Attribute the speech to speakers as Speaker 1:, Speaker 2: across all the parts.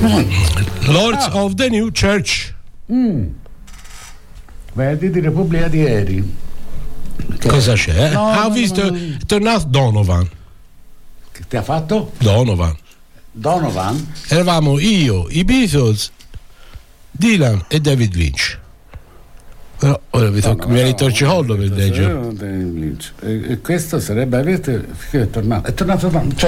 Speaker 1: Lords of the New Church.
Speaker 2: Vedi di Repubblica di ieri.
Speaker 1: Cosa c'è? Ho visto, è tornato Donovan.
Speaker 2: Che ti ha fatto?
Speaker 1: Donovan. Eravamo io, i Beatles, Dylan e David Lynch. Però ora mi ha ritorcicollo per leggere.
Speaker 2: E questo sarebbe è tornato.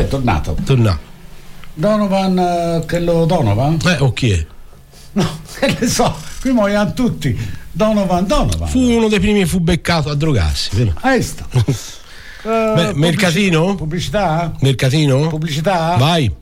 Speaker 2: Donovan, quello Donovan?
Speaker 1: O chi è?
Speaker 2: No, che ne so, qui muoiono tutti. Donovan.
Speaker 1: Fu uno dei primi, fu beccato a drogarsi, vero? Mercatino?
Speaker 2: Pubblicità?
Speaker 1: Mercatino?
Speaker 2: Pubblicità?
Speaker 1: Vai.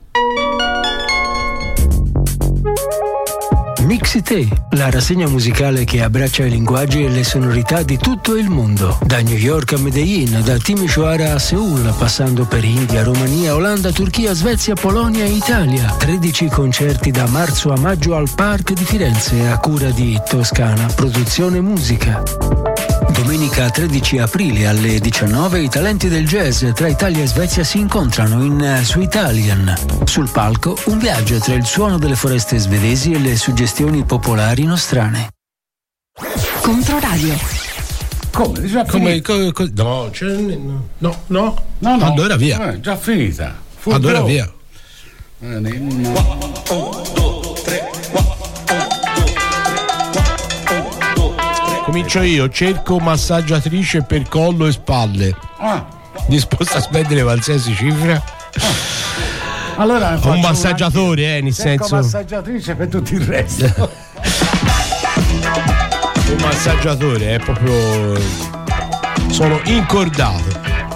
Speaker 3: Mixite, la rassegna musicale che abbraccia i linguaggi e le sonorità di tutto il mondo. Da New York a Medellin, da Timișoara a Seul, passando per India, Romania, Olanda, Turchia, Svezia, Polonia e Italia. 13 concerti da marzo a maggio al Park di Firenze a cura di Toscana Produzione Musica. Domenica 13 aprile alle 19 i talenti del jazz tra Italia e Svezia si incontrano in Suitalian. Sul palco un viaggio tra il suono delle foreste svedesi e le suggestioni popolari nostrane.
Speaker 4: Controradio.
Speaker 1: No. Allora via.
Speaker 2: Già finita.
Speaker 1: Allora via.
Speaker 2: 1, 2, 3, 4.
Speaker 1: Comincio io, cerco massaggiatrice per collo e spalle. Disposta a spendere qualsiasi cifra.
Speaker 2: Allora
Speaker 1: un massaggiatore, nel senso.
Speaker 2: Massaggiatrice per tutto il resto.
Speaker 1: Un massaggiatore, è proprio. Sono incordato.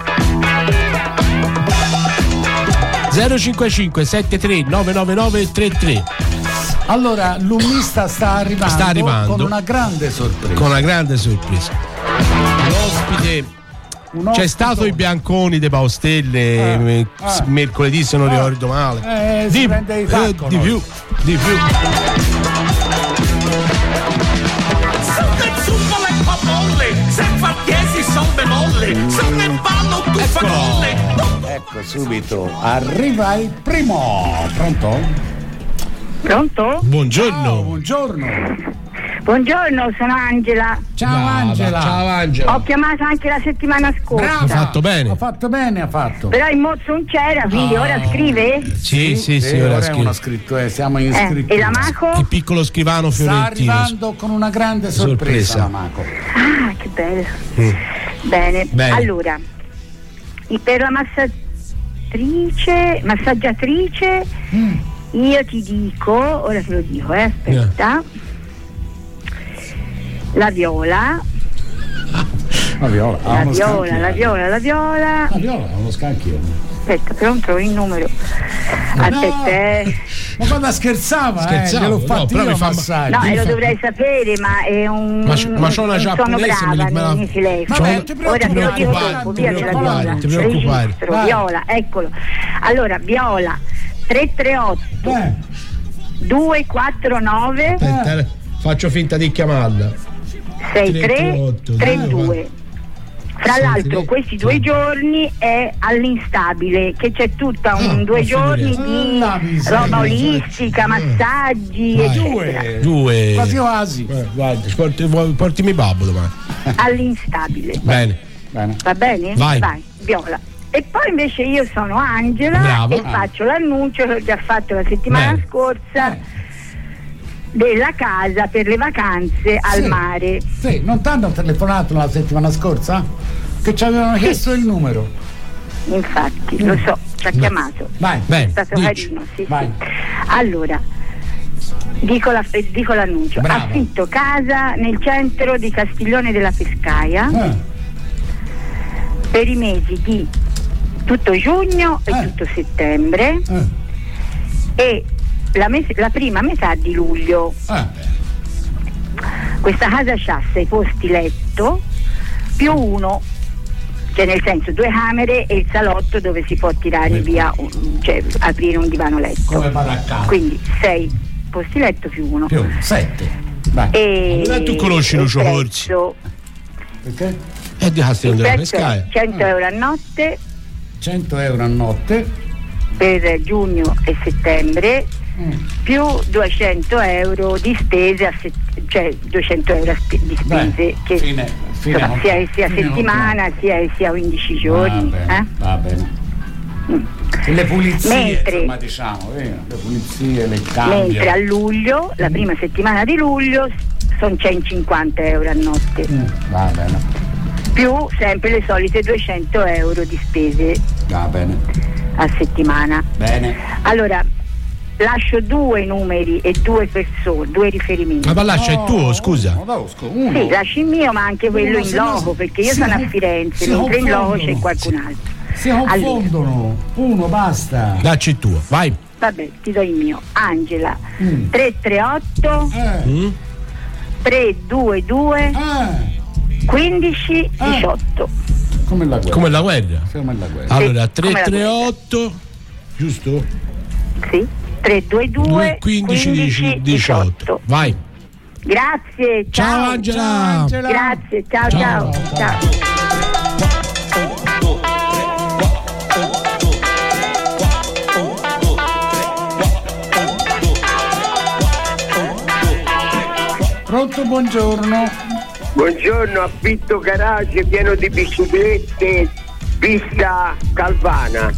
Speaker 1: 055 73 999 33.
Speaker 2: Allora, l'ummista sta arrivando con una grande sorpresa.
Speaker 1: L'ospite c'è stato i Bianconi dei Paustelle mercoledì, se non ricordo male.
Speaker 2: Di più. Ecco subito, arriva il primo. Pronto?
Speaker 1: Buongiorno.
Speaker 5: Buongiorno, sono Angela.
Speaker 2: Ciao Angela.
Speaker 5: Ho chiamato anche la settimana scorsa.
Speaker 2: Brava.
Speaker 1: Ha fatto bene.
Speaker 5: Però il mozzo non c'era, quindi ora scrive?
Speaker 1: Sì, ora
Speaker 2: scrive. Siamo iscritti.
Speaker 5: E la Maco?
Speaker 1: Il piccolo scrivano fiorentino.
Speaker 2: Sta arrivando con una grande sorpresa. La Maco.
Speaker 5: Ah, che bello. Bene. Allora, per la massaggiatrice io ti dico, ora te lo dico, aspetta. La Viola.
Speaker 2: La Viola,
Speaker 5: uno
Speaker 2: scacchio.
Speaker 5: Aspetta, però non trovo il numero. Aspetta.
Speaker 2: Ma quando scherzava, gliel'ho fatto io massaggio.
Speaker 5: No, lo dovrei sapere, ma è un.
Speaker 1: Ma c'ho una giapponese,
Speaker 5: sono brava nei telefono. Ora te lo dico dopo, via della Viola. Viola, eccolo. Allora, Viola 338 249.
Speaker 1: Faccio finta di chiamarla.
Speaker 5: 6332. Fra l'altro questi 2 giorni è all'instabile, che c'è tutta 2 giorni di roba olistica, massaggi, eccetera.
Speaker 1: 2
Speaker 2: quasi.
Speaker 1: Guarda, portimi babbo domani.
Speaker 5: All'instabile.
Speaker 1: Bene.
Speaker 5: Va bene?
Speaker 1: Vai,
Speaker 5: Viola. E poi invece io sono Angela.
Speaker 1: Brava.
Speaker 5: E faccio l'annuncio che ho già fatto la settimana scorsa della casa per le vacanze al mare.
Speaker 2: Sì, non ti hanno telefonato la settimana scorsa? Che ci avevano chiesto il numero.
Speaker 5: Infatti, lo so, ci ha chiamato.
Speaker 2: Vai.
Speaker 5: È stato carino, sì. Allora, dico l'annuncio.
Speaker 2: Brava.
Speaker 5: Affitto casa nel centro di Castiglione della Pescaia per i mesi di tutto giugno e tutto settembre e la prima metà di luglio. Questa casa c'ha 6 posti letto più 1, cioè nel senso 2 camere e il salotto dove si può tirare via, cioè aprire un divano letto.
Speaker 2: Come baraccato.
Speaker 5: Quindi 6 posti letto più 1.
Speaker 2: Più 7.
Speaker 1: Allora tu conosci Lucio Corsi?
Speaker 2: Perché?
Speaker 1: È di Castiglione della Pescaia.
Speaker 5: 100 euro a notte.
Speaker 2: 100 euro a notte
Speaker 5: per giugno e settembre più 200 euro di spese, cioè 200 euro di spese che sia settimana sia 15 giorni.
Speaker 2: Va bene. Le pulizie, insomma, diciamo, le pulizie, le cambie.
Speaker 5: Mentre a luglio, la prima settimana di luglio, sono 150 euro a notte.
Speaker 2: Va bene.
Speaker 5: Più sempre le solite 200 euro di spese.
Speaker 2: Va bene.
Speaker 5: A settimana.
Speaker 2: Bene.
Speaker 5: Allora, lascio 2 numeri e 2 persone, 2 riferimenti.
Speaker 1: Ma lascia il tuo, scusa.
Speaker 5: Sì, lasci il mio, ma anche quello in loco, perché io sono a Firenze, mentre in loco c'è qualcun altro.
Speaker 2: Si confondono, uno basta.
Speaker 1: Dacci il tuo, vai.
Speaker 5: Vabbè, ti do il mio. Angela 338 322 15 18.
Speaker 2: Come la guerra.
Speaker 1: Come la guerra. Allora 338, giusto?
Speaker 5: Sì, 322
Speaker 1: 15 18. Vai.
Speaker 5: Grazie,
Speaker 1: ciao Angela.
Speaker 5: Grazie, ciao.
Speaker 2: Pronto, buongiorno.
Speaker 4: Buongiorno, affitto garage pieno di biciclette, pista Calvana.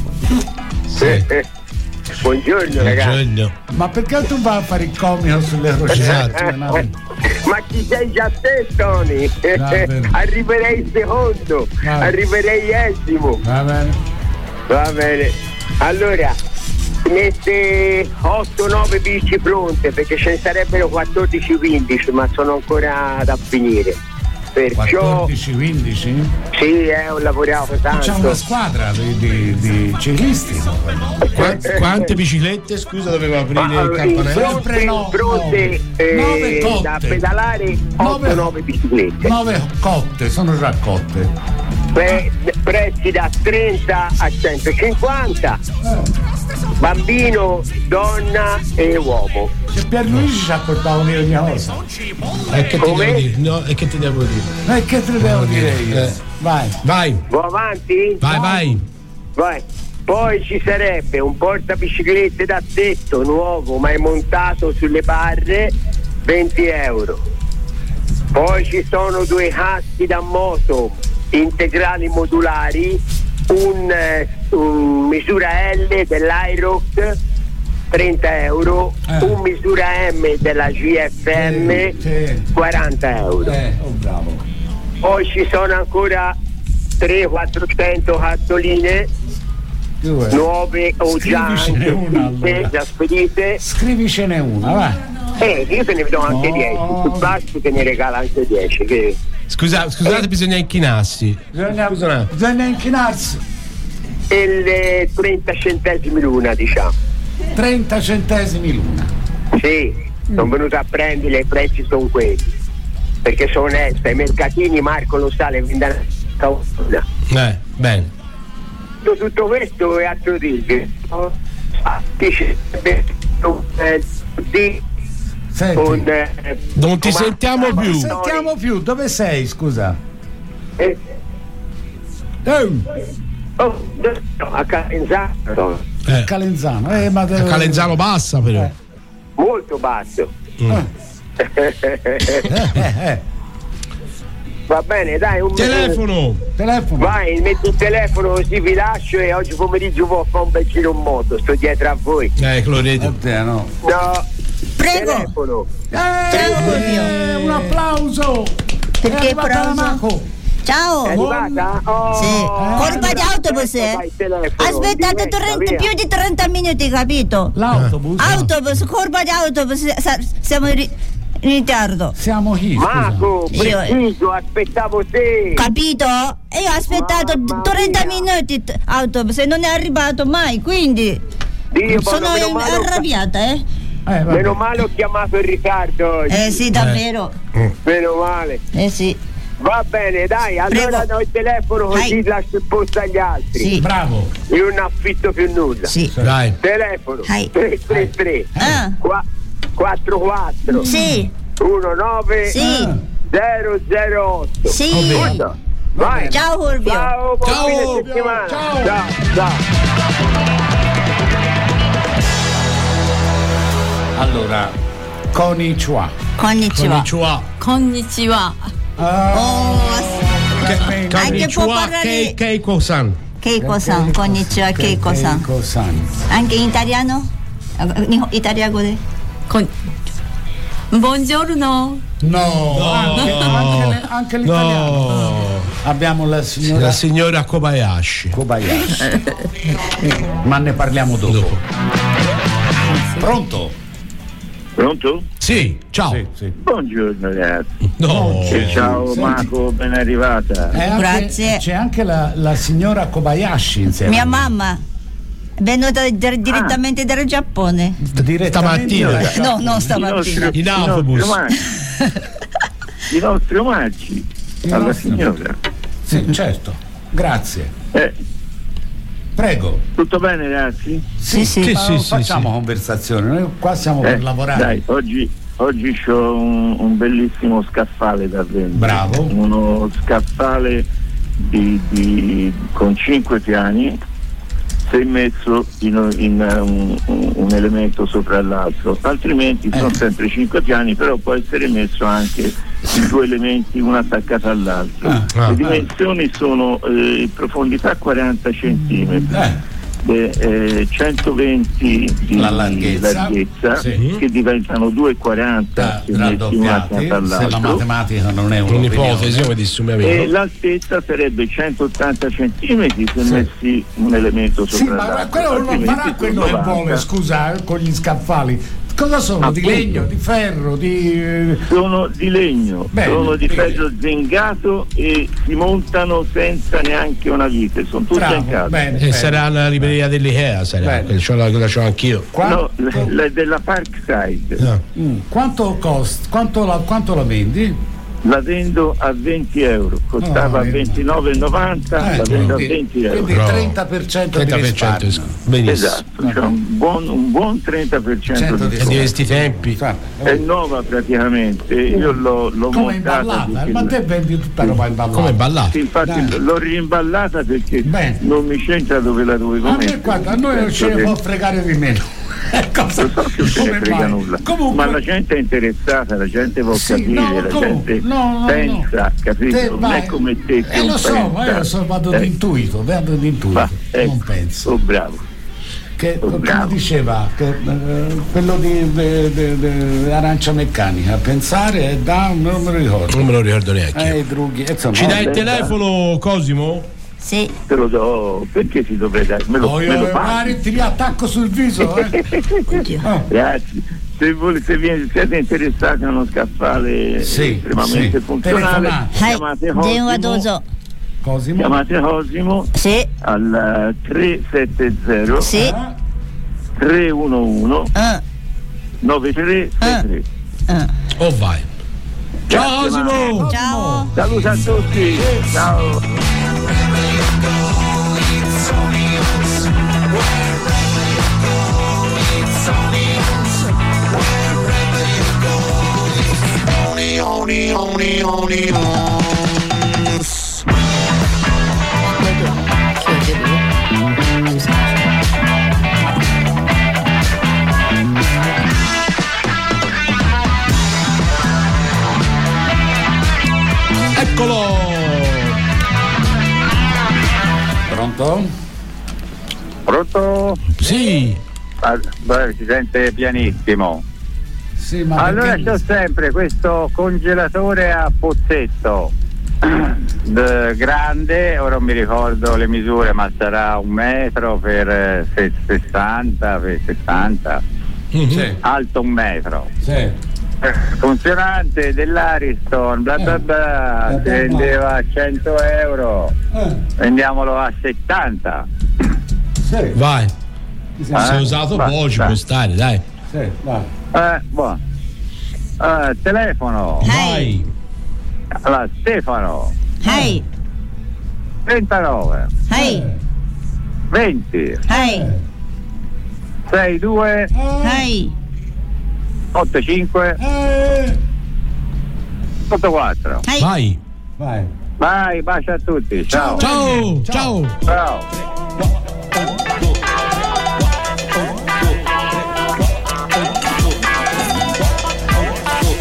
Speaker 1: Sì.
Speaker 4: Buongiorno ragazzi.
Speaker 2: Ma perché tu vai a fare il comico sulle crociate?
Speaker 4: Ma ci sei già te, Tony? Arriverei secondo, arriverei esimo.
Speaker 2: Va
Speaker 4: bene. Allora, mette 8-9 bici pronte, perché ce ne sarebbero 14-15, ma sono ancora da finire. Perciò
Speaker 2: 14-15?
Speaker 4: Sì, ho lavorato tanto.
Speaker 2: C'è una squadra di ciclisti.
Speaker 1: Quante biciclette? Scusa, dovevo aprire il campanello.
Speaker 4: Pronte da pedalare 8-9 biciclette.
Speaker 2: 9 cotte, sono già cotte.
Speaker 4: Prezzi da 30 a 150. Bambino, donna e uomo.
Speaker 2: Se Pierluigi ci ha portato ogni cosa.
Speaker 1: Che ti devo dire? No, e che ti devo dire?
Speaker 2: Che te devo dire io? Vai.
Speaker 4: Vai avanti?
Speaker 1: Vai.
Speaker 4: Poi ci sarebbe un portabiciclette da tetto nuovo, ma è montato sulle barre, 20 euro. Poi ci sono 2 caschi da moto integrali modulari, un misura L dell'Irox, 30 euro, un misura M della GFM, 40 euro.
Speaker 2: Bravo.
Speaker 4: Poi ci sono ancora 300-400 cartoline nuove o già spedite.
Speaker 2: Scrivicene una, va.
Speaker 4: Io te ne do anche 10, tu basti te ne regala anche 10. Che...
Speaker 1: Scusate, bisogna inchinarsi.
Speaker 2: Bisogna inchinarsi.
Speaker 4: E le 30 centesimi l'una, diciamo.
Speaker 2: 30 centesimi l'una.
Speaker 4: Sì, sono venuto a prendere, i prezzi sono quelli. Perché sono onesta, i mercatini Marco lo sa, le vendono una.
Speaker 1: Bene.
Speaker 4: Tutto questo è altro dirvi.
Speaker 1: Non ti sentiamo più.
Speaker 2: Non ti sentiamo più. Dove sei, scusa?
Speaker 4: A Calenzano.
Speaker 2: Calenzano. Ma
Speaker 1: a Calenzano bassa però.
Speaker 4: Molto basso. Va bene, dai, un
Speaker 1: telefono.
Speaker 4: Vai, metti il telefono così vi lascio e oggi pomeriggio vado a fare un bel giro in moto, sto dietro a voi.
Speaker 1: Cloreto.
Speaker 4: No.
Speaker 5: Prego.
Speaker 4: Telefono.
Speaker 2: Un applauso.
Speaker 5: Perché applauso? Ciao.
Speaker 4: È arrivata?
Speaker 5: Sì. Colpa di autobus. Aspettate più di 30 minuti, capito?
Speaker 2: L'autobus?
Speaker 5: Autobus, colpa di autobus. Siamo in ritardo.
Speaker 2: Siamo chi?
Speaker 4: Marco, preciso, aspettavo te.
Speaker 5: Capito? E io ho aspettato 30 minuti autobus e non è arrivato mai, quindi sono arrabbiata,
Speaker 4: Meno male ho chiamato in ritardo oggi.
Speaker 5: Sì, davvero.
Speaker 4: Meno male.
Speaker 5: Sì.
Speaker 4: Va bene, dai, allora do il telefono così lascio il posto agli altri.
Speaker 5: Sì.
Speaker 2: Bravo.
Speaker 4: Io non affitto più nulla.
Speaker 5: Sì.
Speaker 1: Dai.
Speaker 4: Telefono 333 44
Speaker 5: Sì.
Speaker 4: 19
Speaker 5: Sì.
Speaker 4: 008.
Speaker 5: Sì.
Speaker 4: Vai.
Speaker 5: Ciao Fulvio.
Speaker 4: Ciao, buon fine settimana. Ciao.
Speaker 2: Allora, konnichiwa.
Speaker 5: Anche può parlare
Speaker 1: Keiko-san.
Speaker 5: Keiko-san, konnichiwa, Keiko-san. Anche in italiano? Italiano de? Buongiorno.
Speaker 2: Anche l'italiano. No. Abbiamo la
Speaker 1: signora Kobayashi.
Speaker 2: Ma ne parliamo dopo. Pronto?
Speaker 1: Sì, ciao.
Speaker 2: Sì.
Speaker 6: Buongiorno ragazzi.
Speaker 2: Senti.
Speaker 6: Ciao Marco, ben arrivata.
Speaker 5: Grazie.
Speaker 2: C'è anche la signora Kobayashi insieme.
Speaker 5: Mia mamma è venuta direttamente dal Giappone.
Speaker 1: Stamattina.
Speaker 5: No, non stamattina.
Speaker 1: In autobus.
Speaker 6: I nostri omaggi alla signora.
Speaker 2: Sì, certo. Grazie. Prego.
Speaker 6: Tutto bene ragazzi?
Speaker 2: Sì. Facciamo conversazione. Noi qua siamo per lavorare.
Speaker 6: Dai, oggi c'ho un bellissimo scaffale da vendere.
Speaker 2: Bravo.
Speaker 6: Uno scaffale con 5 piani, sei messo in un elemento sopra l'altro, altrimenti sono sempre 5 piani, però può essere messo anche in 2 elementi uno attaccato all'altro. Le dimensioni sono profondità 40 centimetri, 120 di larghezza sì. Che diventano 2,40
Speaker 2: raddoppiati, se la matematica non è
Speaker 1: un'ipotesi, come disse un mio amico.
Speaker 6: E l'altezza sarebbe 180 centimetri se messi un elemento sopra l'altro.
Speaker 2: Ma quello non farà quello che vuole, scusa, con gli scaffali. Cosa sono? Appunto. Di legno, di ferro,
Speaker 6: Sono di legno, sono di ferro zengato e si montano senza neanche una vite, sono tutte in casa.
Speaker 1: Sarà la libreria dell'Ikea, sarà, quella c'ho anch'io.
Speaker 6: No, della Parkside.
Speaker 2: Quanto costa? Quanto la vendi?
Speaker 6: La vendo a 20 euro, costava 29,90, la vendo a 20 euro.
Speaker 2: Quindi 30% di risparmio.
Speaker 1: Benissimo.
Speaker 6: Esatto, cioè un buon 30%
Speaker 1: di questi tempi.
Speaker 6: È nuova praticamente, io l'ho
Speaker 2: come
Speaker 6: montata.
Speaker 2: Imballata, ma te vendi tutta roba imballata.
Speaker 1: Come imballata?
Speaker 6: Sì, infatti l'ho rimballata perché non mi c'entra dove la dovevo mettere.
Speaker 2: Guarda, a noi non ce ne può fregare di meno.
Speaker 6: Lo so che non se ne frega nulla.
Speaker 2: Comunque,
Speaker 6: ma la gente è interessata, la gente può capire, la gente pensa, capito? Non è come te che
Speaker 2: lo so, ma io vado d'intuito, non penso.
Speaker 6: Oh, bravo.
Speaker 2: Come diceva quello di Arancia Meccanica, pensare non me lo ricordo neanche.
Speaker 1: Ci dai il telefono, Cosimo?
Speaker 5: Sì.
Speaker 6: Te lo do, perché si dovrebbe dare? Me lo
Speaker 2: ti riattacco sul viso,
Speaker 6: Ragazzi, se siete interessati a uno scaffale estremamente funzionale, chiamate Cosimo al 370 311 9363.
Speaker 1: Oh vai. Ciao Cosimo.
Speaker 5: Ciao.
Speaker 6: Saluti a tutti. Ciao.
Speaker 1: Eccolo.
Speaker 6: Pronto?
Speaker 1: Sì.
Speaker 6: Si sente pianissimo.
Speaker 2: Sì, ma
Speaker 6: allora c'ho sempre questo congelatore a pozzetto grande, ora non mi ricordo le misure, ma sarà 1 metro per 60 per 60, alto 1 metro. Funzionante dell'Ariston, bla bla bla, si vendeva a 100 euro, vendiamolo a 70.
Speaker 1: Vai. Se è usato poco ci può stare, dai.
Speaker 6: Buono. Telefono.
Speaker 1: Vai.
Speaker 6: Allora, Stefano. 39. 20. 62. 85. 84. Vai, bacio a tutti. Ciao. Ciao.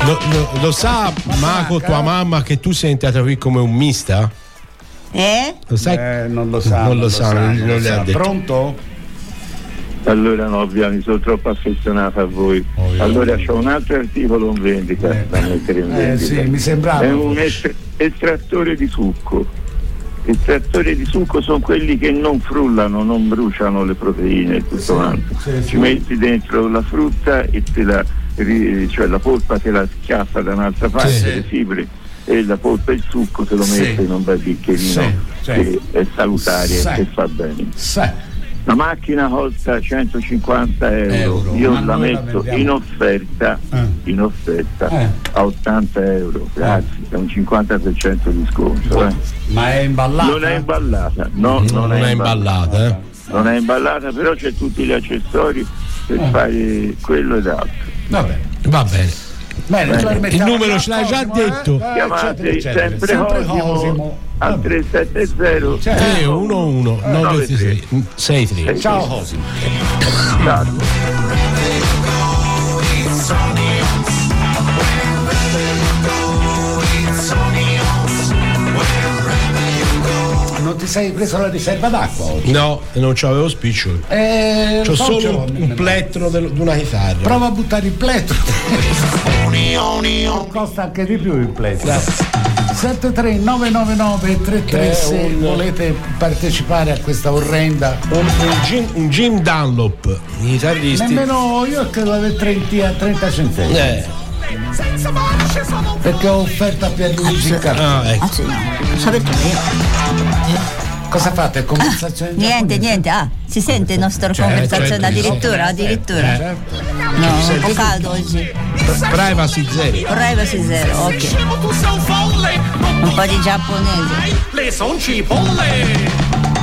Speaker 1: Lo sa Marco, tua mamma, che tu sei entrata qui come un mista? Lo sai?
Speaker 2: Non lo sa.
Speaker 1: Non le ha detto.
Speaker 2: Pronto?
Speaker 6: Allora no, mi sono troppo affezionato a voi. Allora c'ho un altro articolo in vendita da mettere in vendita.
Speaker 2: Sì, mi sembrava.
Speaker 6: È un estrattore di succo. Estrattori di succo sono quelli che non frullano, non bruciano le proteine e tutto quanto. Ci metti dentro la frutta e cioè la polpa te la schiaffa da un'altra parte, le fibre, e la polpa e il succo te lo metti in un bel bicchierino che è salutare e fa bene. La macchina costa 150 euro. Io la metto in offerta a 80 euro, grazie, è un 50% di sconto.
Speaker 2: Ma è imballata?
Speaker 6: Non è imballata, non è imballata. Non è imballata, però c'è tutti gli accessori per fare quello ed altro.
Speaker 1: Va bene. Bene. Il numero ce l'hai già detto.
Speaker 6: Chiamate sempre Cosimo al 370
Speaker 1: 311 963.
Speaker 2: Ciao Cosimo. Non ti sei preso la riserva d'acqua oggi?
Speaker 1: No, non c'avevo spiccioli. C'ho solo un plettro di una chitarra.
Speaker 2: Prova a buttare il plettro. Costa anche di più il plettro. 73999 336. Volete partecipare a questa orrenda?
Speaker 1: Un Jim Dunlop, i chitarristi.
Speaker 2: Nemmeno io credo avere 30 centesimi. Perché ho offerto a Pierluigi in cartone.
Speaker 1: Ecco.
Speaker 7: Lo sapete io.
Speaker 2: Cosa fate? Conversazione?
Speaker 7: Niente. Si sente la nostra conversazione addirittura?
Speaker 2: Certo.
Speaker 7: No, un po' caldo oggi.
Speaker 1: Privacy zero,
Speaker 7: ok. Un po' di giapponese.
Speaker 8: Le son cipolle.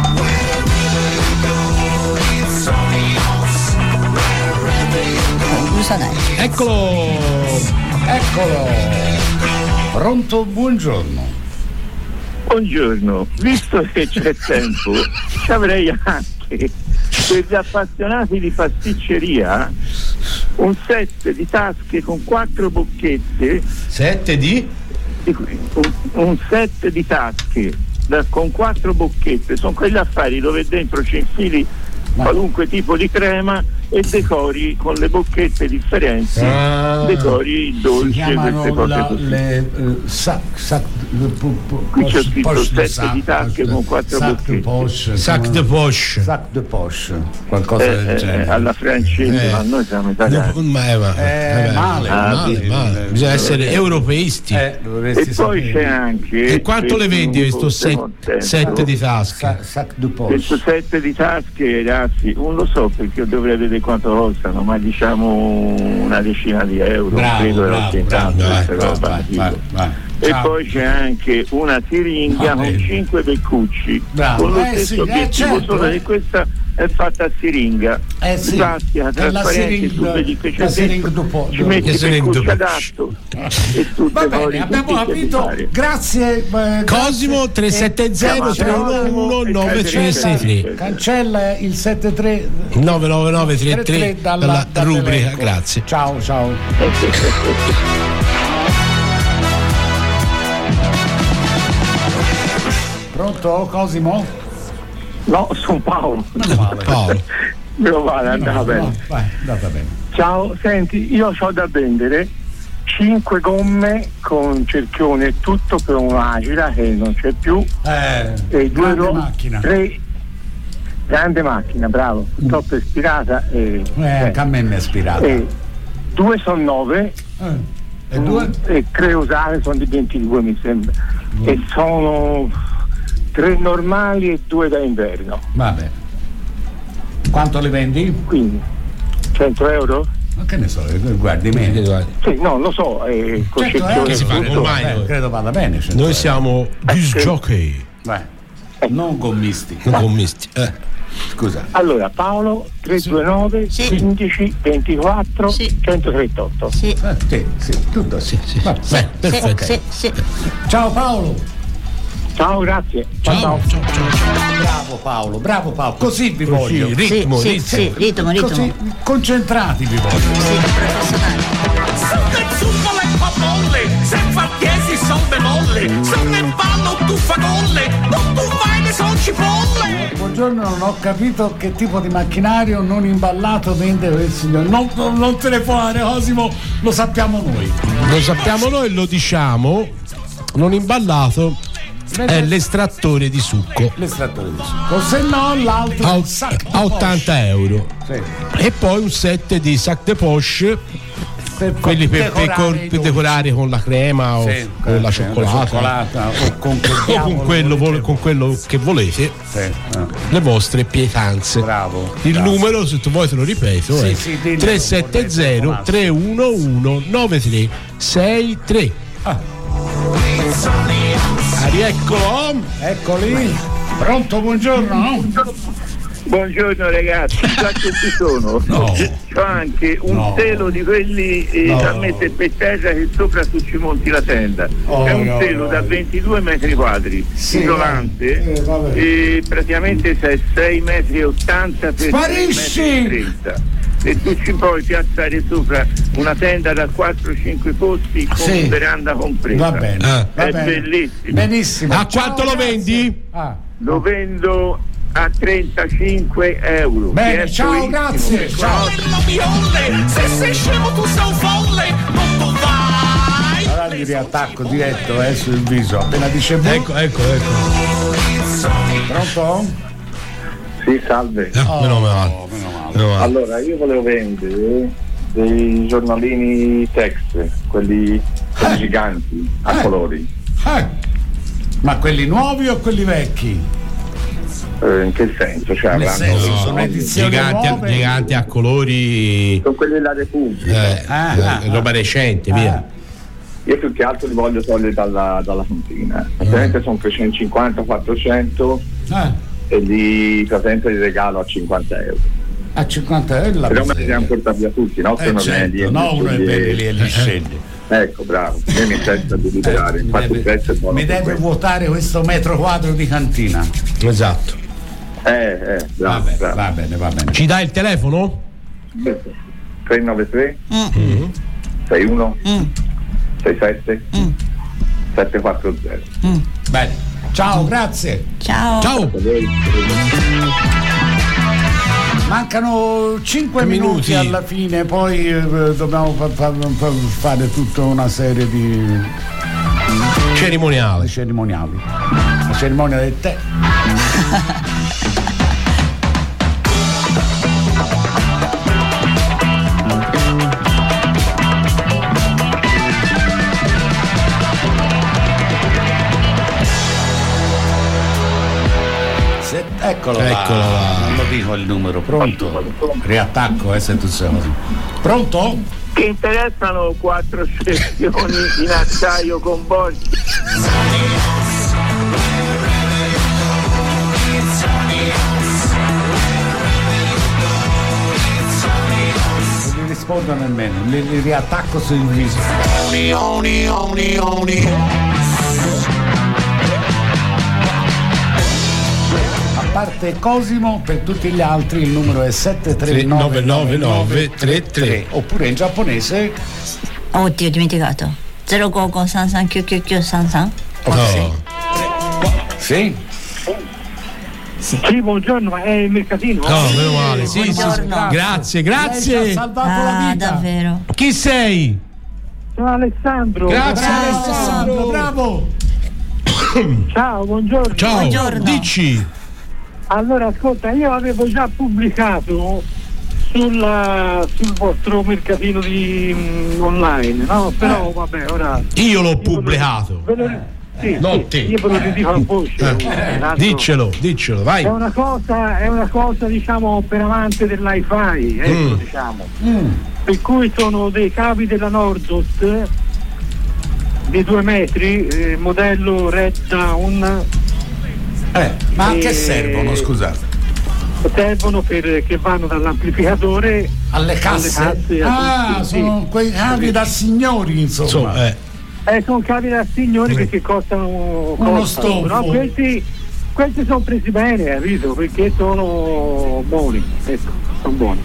Speaker 1: Eccolo.
Speaker 2: Pronto, buongiorno.
Speaker 6: Buongiorno, visto che c'è tempo, ci avrei anche per gli appassionati di pasticceria un set di tasche con 4 bocchette. Un set di tasche con 4 bocchette, sono quegli affari dove dentro ci infili qualunque tipo di crema e decori con le bocchette differenti, decori il dolce, queste cose così. Qui c'è scritto 7 di tasche con 4 bocchette.
Speaker 1: Sac de poche,
Speaker 2: qualcosa del genere.
Speaker 6: Alla francese, ma noi siamo italiani.
Speaker 1: Male. Bisogna essere europeisti.
Speaker 6: E poi c'è anche.
Speaker 1: E quanto le vendi questo set di tasche?
Speaker 2: Sac de poche.
Speaker 6: Questo set di tasche, ragazzi, non lo so perché dovrei vedere quanto costano, ma diciamo una decina di euro. Credo e poi c'è anche una siringa con 5 beccucci con lo stesso obiettivo, solo che questa è fatta a siringa plastica trasparente, tu vedi che c'è dentro, ci metti il beccuccio adatto e tutte.
Speaker 2: Va bene, abbiamo capito, grazie
Speaker 1: Cosimo. 370 311 963.
Speaker 2: cancella il 73
Speaker 1: 99933 dalla rubrica. Grazie,
Speaker 2: ciao. Pronto, Cosimo?
Speaker 6: No, sono Paolo.
Speaker 1: Paolo.
Speaker 6: Meno male, andava bene.
Speaker 2: Andata bene.
Speaker 6: Ciao, senti, io ho da vendere 5 gomme con cerchione e tutto per un'Agila che non c'è più. E 2
Speaker 2: macchina.
Speaker 6: 3 grande macchina, bravo. Purtroppo è ispirata.
Speaker 2: Anche a me mi è ispirata.
Speaker 6: 2 sono 9.
Speaker 2: E 2?
Speaker 6: E 3 usate sono di 22 mi sembra. E sono 3 normali e 2 da inverno.
Speaker 2: Vabbè. Quanto le vendi?
Speaker 6: Quindi 100 euro?
Speaker 2: Ma che ne so, guardi meno.
Speaker 6: Sì, no, lo so, con
Speaker 1: che si fa ormai
Speaker 2: credo vada bene.
Speaker 1: Noi siamo disc jockey.
Speaker 2: Non gommisti.
Speaker 6: Scusa. Allora, Paolo 329 15 24 138.
Speaker 7: Sì,
Speaker 2: tutto sì.
Speaker 1: Perfetto.
Speaker 2: Ciao Paolo.
Speaker 6: Ciao, grazie.
Speaker 1: Ciao.
Speaker 2: Bravo Paolo, così vi voglio.
Speaker 7: Ritmo.
Speaker 2: Così concentrati vi voglio.
Speaker 8: Sono zuccole e papolle, senza chiesi sono bemolle, sono in ballo tuffagolle, non tu vai ne sono cipolle.
Speaker 2: Buongiorno, non ho capito che tipo di macchinario non imballato vende quel signore. Non telefonare, Osimo, lo sappiamo noi.
Speaker 1: Lo diciamo, non imballato. È l'estrattore di succo.
Speaker 2: O se no l'altro
Speaker 1: a 80 euro. Sì. E poi un set di sac de poche, quelli per decorare con la crema o con la cioccolata
Speaker 2: o con
Speaker 1: quello che volete.
Speaker 2: Sì.
Speaker 1: Le vostre pietanze.
Speaker 2: Bravo.
Speaker 1: Il numero, se tu vuoi te lo ripeto, è 370 311 9363.
Speaker 2: Eccoli. Pronto, buongiorno.
Speaker 6: Buongiorno ragazzi, sa che ci sono?
Speaker 2: No.
Speaker 6: C'ho anche un telo di quelli da mettere per terra che sopra tu ci monti la tenda. È un telo da 22 metri quadri, isolante, e praticamente c'è 6,80 metri per 6,30 metri. E tu ci puoi piazzare sopra una tenda da 4-5 posti con veranda compresa.
Speaker 2: Va bene.
Speaker 6: È bellissimo.
Speaker 2: Benissimo.
Speaker 1: A quanto lo vendi?
Speaker 6: Lo vendo a 35 euro.
Speaker 2: Bene, ciao, grazie. Ciao.
Speaker 8: Se sei scemo tu sei un folle, non tu vai.
Speaker 2: Allora gli riattacco diretto sul viso. Appena dice
Speaker 1: Ecco.
Speaker 2: Pronto?
Speaker 6: Sì, salve.
Speaker 1: Meno male.
Speaker 6: Allora, io volevo vendere dei giornalini text, quelli giganti, a colori.
Speaker 2: Ma quelli nuovi o quelli vecchi?
Speaker 6: In che senso? Cioè,
Speaker 2: sono edizioni
Speaker 1: giganti a colori.
Speaker 6: Sono quelli della Repubblica.
Speaker 1: Roba recente, via.
Speaker 6: Io più che altro li voglio togliere dalla fontina. Ovviamente sono 350-400 e li presento di regalo a 50 euro.
Speaker 2: A 50 euro?
Speaker 6: Però me li devono portare via tutti, no?
Speaker 2: Uno è belli e li sceglie.
Speaker 6: Ecco, bravo, io mi interessa di liberare. Infatti il prezzo è buono.
Speaker 2: Mi deve vuotare questo metro quadro di cantina.
Speaker 1: Esatto.
Speaker 6: Bravo.
Speaker 2: Va bene.
Speaker 1: Ci dai il telefono?
Speaker 6: 393 61 67 740.
Speaker 2: Bene. Ciao, grazie.
Speaker 7: Ciao.
Speaker 2: Mancano 5 minuti alla fine, poi dobbiamo fare tutta una serie di
Speaker 1: cerimoniali.
Speaker 2: La cerimonia del tè. Eccolo là. Non lo dico il numero. Pronto? Riattacco, se tu sei. Pronto?
Speaker 6: Che interessano 4 sezioni in acciaio con bordi.
Speaker 2: Non mi rispondo nemmeno, li riattacco sul viso. A parte Cosimo, per tutti gli altri il numero è 7399933, oppure in giapponese.
Speaker 7: Oddio, ho dimenticato. 055-399-9933.
Speaker 2: Sì?
Speaker 6: Sì, buongiorno, è il mercatino.
Speaker 1: No, meno male. Sì. Grazie.
Speaker 2: Lei ci ha salvato la vita.
Speaker 7: Davvero.
Speaker 1: Chi sei?
Speaker 6: Sono Alessandro.
Speaker 1: Grazie
Speaker 2: Alessandro, bravo.
Speaker 6: Ciao, buongiorno.
Speaker 1: Ciao.
Speaker 7: Buongiorno.
Speaker 1: Dici.
Speaker 6: Allora, ascolta, io avevo già pubblicato sul vostro mercatino online, no? Però vabbè, ora.
Speaker 1: Io l'ho pubblicato.
Speaker 6: Sì,
Speaker 1: te.
Speaker 6: Io ve lo dico a voce.
Speaker 1: Diccelo, vai.
Speaker 6: È una cosa diciamo per amante dell'hi-fi, diciamo. Per cui sono dei cavi della Nordost di 2 metri, modello Red Dawn.
Speaker 2: Ma a che servono, scusate?
Speaker 6: Servono che vanno dall'amplificatore
Speaker 2: alle casse. Sono quei cavi da signori, insomma.
Speaker 9: Sono cavi da signori che costano
Speaker 2: uno stofo.
Speaker 9: No, questi sono presi bene, capito? Perché sono buoni, ecco, sono buoni.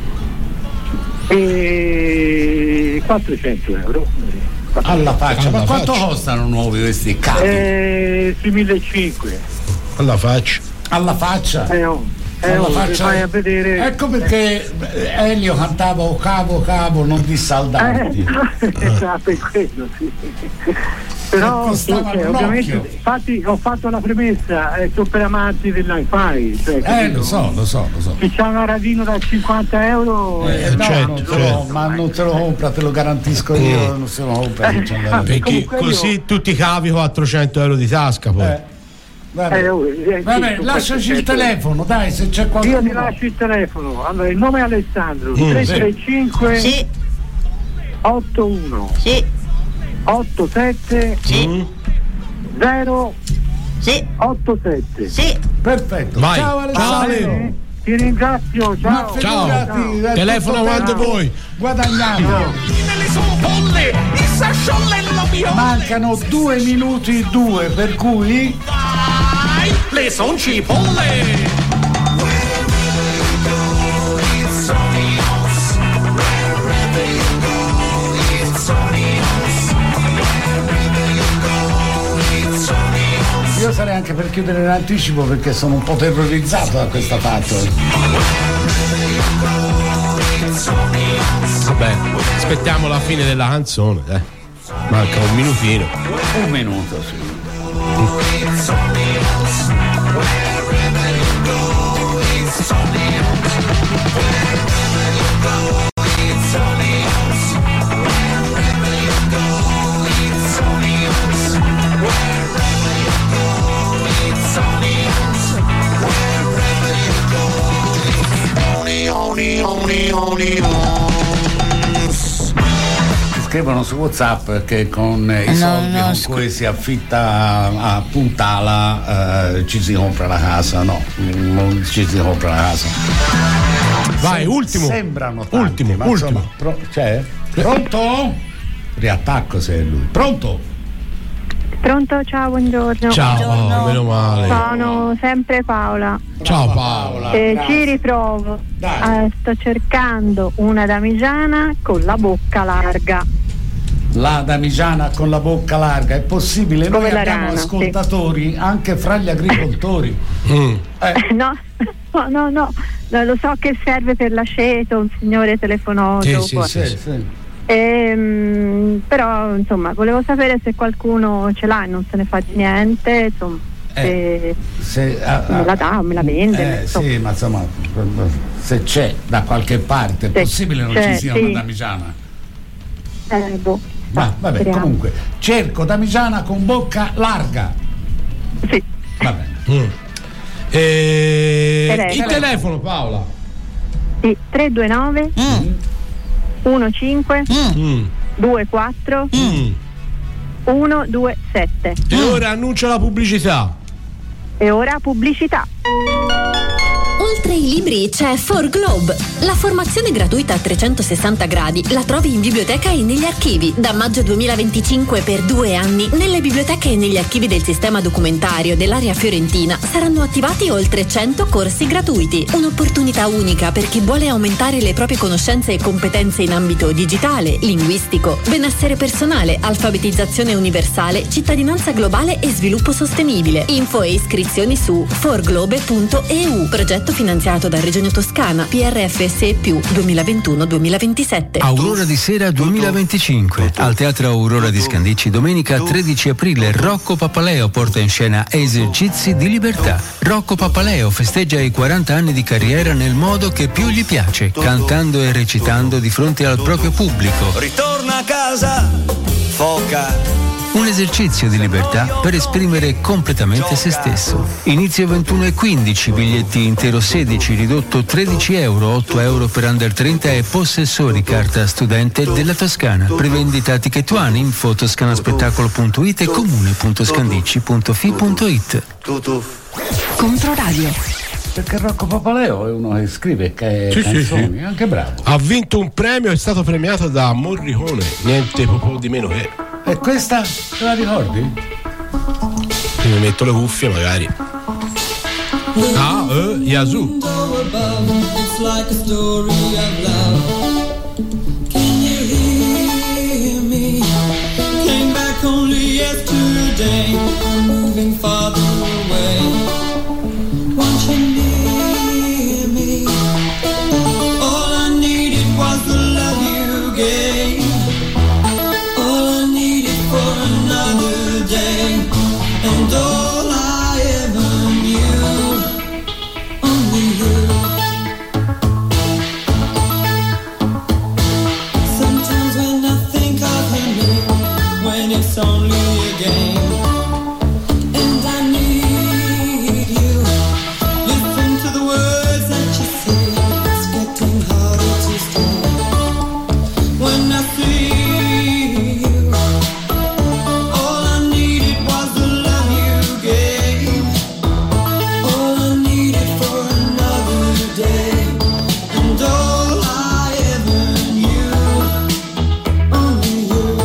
Speaker 9: E 400 euro.
Speaker 2: Alla faccia, ma quanto costano nuovi questi cavi?
Speaker 9: Sui 1.500.
Speaker 1: Alla faccia.
Speaker 2: Alla faccia?
Speaker 9: Alla faccia. Vai a vedere.
Speaker 2: Ecco perché Elio cantava cavo non dissaldanti.
Speaker 9: Esatto, è quello, sì. Però ovviamente, infatti ho fatto la premessa, sono per amanti dell'hi-fi, cioè,
Speaker 2: lo so.
Speaker 9: Se c'è un radino da 50 euro
Speaker 2: ma non te lo compra, te lo garantisco io, non se lo compra.
Speaker 1: Perché così tutti i cavi 400 euro di tasca poi.
Speaker 2: Vabbè, lasciaci il telefono, dai, se c'è qualcuno.
Speaker 9: Io ti lascio il telefono. Allora, il nome è Alessandro. 335
Speaker 7: sì.
Speaker 9: 81
Speaker 7: sì.
Speaker 9: 87
Speaker 7: sì.
Speaker 9: 0
Speaker 7: sì.
Speaker 9: 87
Speaker 7: sì.
Speaker 2: Perfetto.
Speaker 1: Vai.
Speaker 2: Ciao Alessandro.
Speaker 9: Ti ringrazio, ciao.
Speaker 1: Ciao. Telefono quando vuoi.
Speaker 2: Guadagniamo. Mancano 2 minuti 2, per cui
Speaker 8: le son cipolle.
Speaker 2: io sarei anche per chiudere in anticipo perché sono un po' terrorizzato da questa fatto.
Speaker 1: Vabbè, aspettiamo la fine della canzone, manca un minutino.
Speaker 2: Un minuto, sì. Scrivono su WhatsApp che con i soldi con cui si affitta a Puntala ci si compra la casa. No, non ci si compra la casa.
Speaker 1: Vai, ultimo.
Speaker 2: Sembrano tanti, ultimo. Insomma, c'è? Pronto? Riattacco se è lui. Pronto?
Speaker 10: Pronto, ciao, buongiorno.
Speaker 1: Ciao,
Speaker 10: buongiorno.
Speaker 1: Meno male.
Speaker 10: Sono sempre Paola.
Speaker 1: Ciao Paola.
Speaker 10: Ci riprovo. Sto cercando una damigiana con la bocca larga.
Speaker 2: La damigiana con la bocca larga, è possibile? Noi abbiamo
Speaker 10: rana,
Speaker 2: ascoltatori sì. Anche fra gli agricoltori.
Speaker 10: No, lo so che serve per l'aceto, un signore telefonò dopo.
Speaker 2: Sì.
Speaker 10: Però insomma volevo sapere se qualcuno ce l'ha e non se ne fa di niente, insomma, me la dà o me la vende.
Speaker 2: Sì, ma insomma se c'è da qualche parte è possibile non ci sia una damigiana. Vabbè, speriamo. Comunque cerco damigiana con bocca larga.
Speaker 10: Sì.
Speaker 2: Va bene.
Speaker 1: Il telefono, Paola?
Speaker 10: Sì, 329 15 24 127.
Speaker 1: E ora annuncia la pubblicità.
Speaker 10: E ora pubblicità.
Speaker 11: Oltre ai libri c'è 4Globe, la formazione gratuita a 360 gradi la trovi in biblioteca e negli archivi. Da maggio 2025 per 2 anni nelle biblioteche e negli archivi del sistema documentario dell'area fiorentina saranno attivati oltre 100 corsi gratuiti. Un'opportunità unica per chi vuole aumentare le proprie conoscenze e competenze in ambito digitale, linguistico, benessere personale, alfabetizzazione universale, cittadinanza globale e sviluppo sostenibile. Info e iscrizioni su 4globe.eu, progetto finanziato da Regione Toscana, PRFSE più 2021-2027.
Speaker 3: Aurora di sera 2025 al Teatro Aurora di Scandicci, domenica 13 aprile. Rocco Papaleo porta in scena Esercizi di libertà. Rocco Papaleo festeggia i 40 anni di carriera nel modo che più gli piace, cantando e recitando di fronte al proprio pubblico.
Speaker 12: Ritorna a casa, foca.
Speaker 3: Un esercizio di libertà per esprimere completamente se stesso. Inizio 21:15, biglietti intero 16, ridotto 13 euro, 8 euro per under 30 e possessori carta studente della Toscana. Prevendita Ticket One, info toscanaspettacolo.it e comune.scandicci.fi.it.
Speaker 11: Controradio.
Speaker 2: Perché Rocco Papaleo è uno che scrive canzoni, è anche bravo.
Speaker 1: Ha vinto un premio, è stato premiato da Morricone, niente proprio di meno che.
Speaker 2: E questa te la ricordi?
Speaker 1: Mi metto le cuffie magari. Yazoo.
Speaker 13: It's like a story of love. Can you hear me? Came back only yesterday. I'm moving farther away. Won't you near me? All I needed was the love you gave. All I needed for another day. And all I ever knew, only you. Sometimes when I think of her name, when it's only a game, and I need you, listen to the words that you say, it's getting harder to stay. When I see you, all I needed was the love you gave. All I needed for another day, and all I ever knew, only you.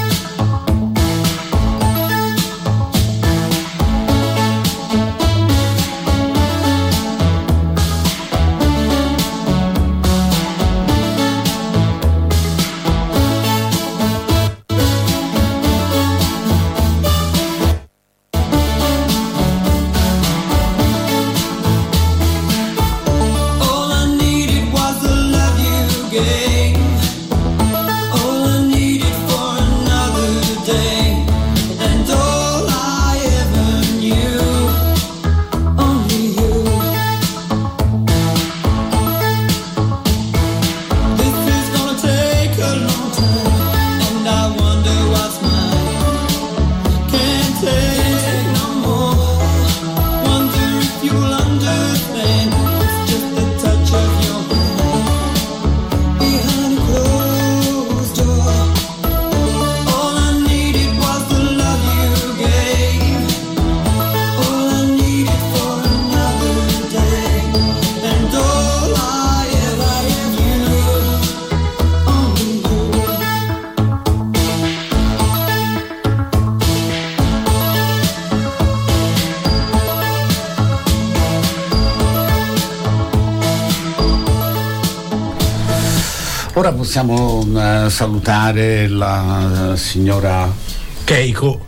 Speaker 13: All I needed was the love you gave. All I needed for another day, and all I ever knew, only you. This is gonna take a long time, and I wonder what's mine. Can't take no more. Wonder if you'll understand. It's just the touch of your hand behind a closed door. All I needed was the love you gave. All I needed for another day, and all I ever knew, only you.
Speaker 2: Ora possiamo salutare la signora
Speaker 1: Keiko.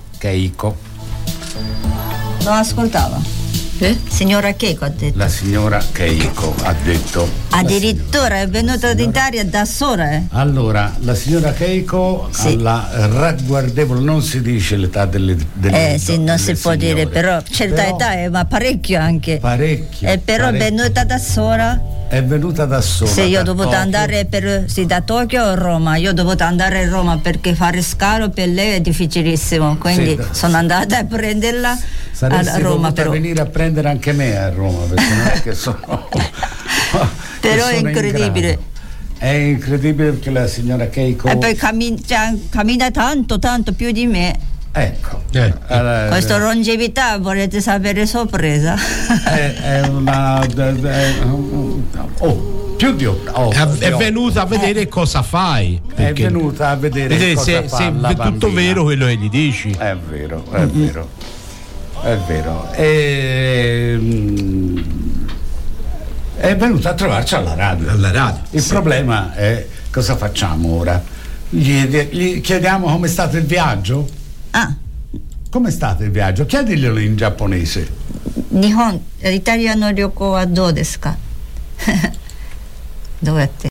Speaker 7: Non ascoltava. Signora Keiko ha detto.
Speaker 2: La signora Keiko ha detto.
Speaker 7: Addirittura è venuta in Italia da sola, eh?
Speaker 2: Allora, la signora Keiko
Speaker 7: Sì.
Speaker 2: alla ragguardevole, non si dice l'età delle
Speaker 7: Sì, non si può
Speaker 2: signore.
Speaker 7: dire, però certa età, ma parecchio anche.
Speaker 2: Parecchio.
Speaker 7: E però è venuta da sola.
Speaker 2: È venuta da sola.
Speaker 7: Se io ho
Speaker 2: da
Speaker 7: dovuto
Speaker 2: Tokyo.
Speaker 7: andare da Tokyo a Roma, io ho dovuto andare a Roma perché fare scalo per lei è difficilissimo, quindi sono andata a prenderla
Speaker 2: Saresti
Speaker 7: a Roma.
Speaker 2: dovuta
Speaker 7: Però
Speaker 2: venire a prendere anche me a Roma, perché non è che sono.
Speaker 7: però è
Speaker 2: sono in
Speaker 7: incredibile.
Speaker 2: grado. È incredibile perché la signora Keiko.
Speaker 7: E poi cammina tanto più di me.
Speaker 2: Ecco.
Speaker 7: Questa longevità volete sapere sorpresa?
Speaker 2: È una. Più di 8.
Speaker 1: È venuta a vedere cosa fai.
Speaker 2: È venuta a vedere cosa
Speaker 1: se
Speaker 2: fa la
Speaker 1: è tutto
Speaker 2: bambina.
Speaker 1: vero quello che gli dici.
Speaker 2: È vero, è vero. È vero. È venuta a trovarci alla radio. Il problema è cosa facciamo ora? Gli chiediamo com'è stato il viaggio? Com'è stato il viaggio? Chiediglielo in giapponese.
Speaker 7: Nihon, italiano ryoko wa dou desu ka? どうやって